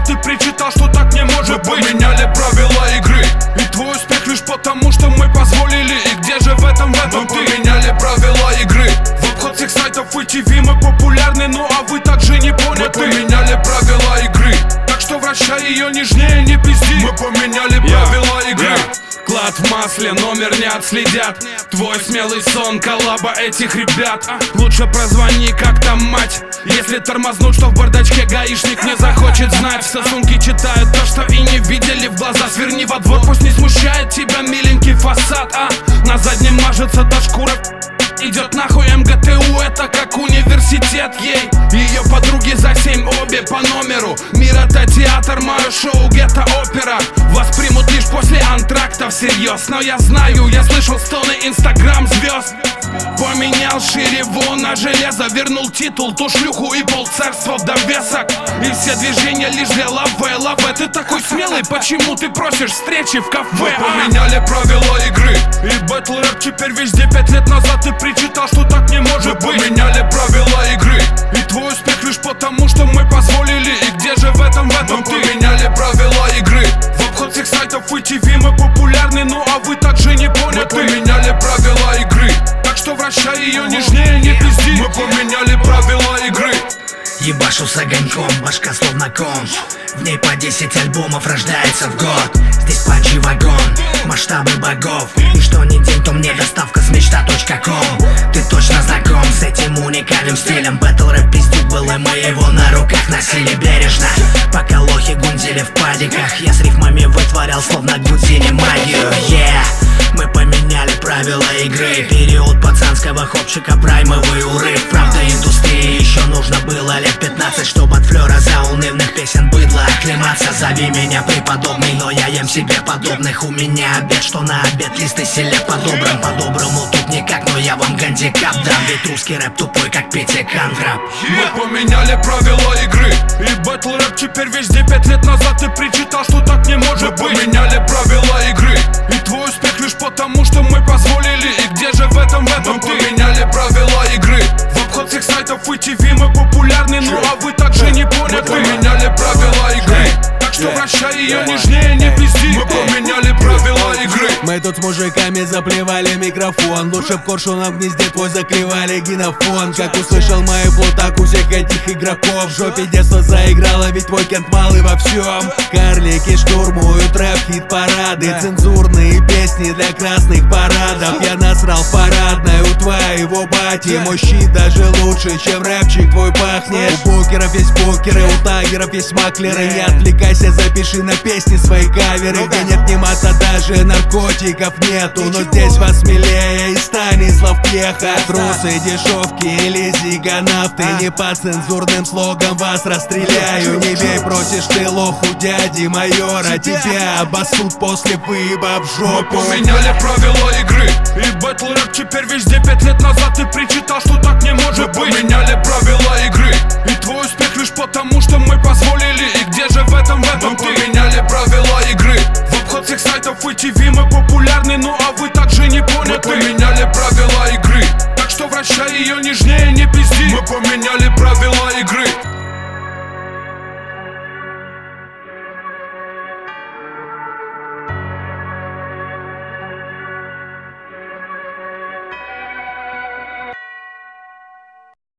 назад ты причитал, что так не может быть. Мы поменяли правила игры, и твой успех лишь потому, что мы позволили. И где же в этом ты? Мы поменяли правила игры, в обход всех сайтов и ТВ мы популярны, ну а вы также не поняты. Мы поменяли правила игры, так что вращай ее нежнее, не пизди. Мы поменяли правила игры. Клад в масле, номер не отследят. Твой смелый сон, коллаба этих ребят. Лучше прозвони, как там мать. Если тормознуть, что в бардачке гаишник не захочет знать. Все сумки читают то, что и не видели в глаза. Сверни во двор, пусть не смущает тебя миленький фасад. На заднем мажется до шкура. Идет нахуй МГТУ, это как университет ей. Ее подруги за 7, обе по номеру. Мир это театр, мое шоу гетто опера. Вас примут лишь после антракта всерьез. Но я знаю, я слышал стоны инстаграм звезд. Поменял ширеву на железо, вернул титул, ту шлюху и полцарства в довесок. И все движения лишь для лаве. Лаве, ты такой смелый, почему ты просишь встречи в кафе? Мы поменяли правила игры, и бэтл рэп теперь везде. 5 лет назад ты причитал, что так не может быть. Мы поменяли правила игры, и твой успех лишь потому, что мы позволили. И где же в этом ты? Мы поменяли правила игры, в обход всех сайтов и ТВ мы популярны, ну а вы также не поняты. Мы поменяли правила игры, так что вращай ее нежнее, не пизди. Мы поменяли правила игры. Ебашу с огоньком, башка словно комп. В ней по 10 альбомов рождается в год. Здесь панчи вагон, масштабы богов. И что ни день, то мне доставка с мечта.ком. Ты точно знаком с этим уникальным стилем. Бэтл рэп пиздюк был, и мы его на руках носили бережно. Пока лохи гундили в падиках, я с рифмами вытворял словно Гудини магию. Мы поменяли правила игры. Период пацанского хопчика, праймовый урыв. Правда, индустрии еще нужно было лет 15, чтобы от флера заунывных песен быдла оклематься. Зови меня преподобный, но я ем себе подобных. У меня обед, что на обед, листы селек по-доброму тут никак, но я вам гандикап дам. Ведь русский рэп тупой, как пятикантрап. Мы поменяли правила игры, и бэтл рэп теперь везде. 5 лет назад ты причитал, что так не может быть. Мы поменяли правила игры, и твой успех лишь потому, что мы позволили. И где же в этом ты? Мы поменяли правила игры, в обход всех сайтов и ТВ мы популярны, ну а вы также не поняты. Мы поменяли правила игры, так что вращай ее нежнее, не пизди. Мы поменяли правила игры. Мы тут с мужиками заплевали микрофон. Лучше б коршуном в гнезде твой заклевали генофон. Как услышал мои плутак у всех этих игроков. В жопе детство заиграло, ведь твой кент малый во всем. Карлики штурмуют рэп, хит-парады. Цензурные песни для красных парадов. Я насрал в парадной у твоего бати. Мой щит даже лучше, чем рэпчик твой пахнет. У букеров есть букеры, у тагеров есть маклеры. Не отвлекайся, запиши на песни свои каверы. Где нет ни мата, даже наркотиков нету. Но здесь вас смелее и Станислав Пьеха. Трусы, дешевки или зиганавты. Не по цензурным слогам вас расстреляю. Не бей, просишь ты лох у дяди майора. Тебя обоссут после выеба в жопу. Мы поменяли правила игры, и бэтл рэп теперь везде. 5 лет назад ты причитал, что так не может быть. Мы поменяли правила игры, и твой успех лишь потому, что мы позволили. И где же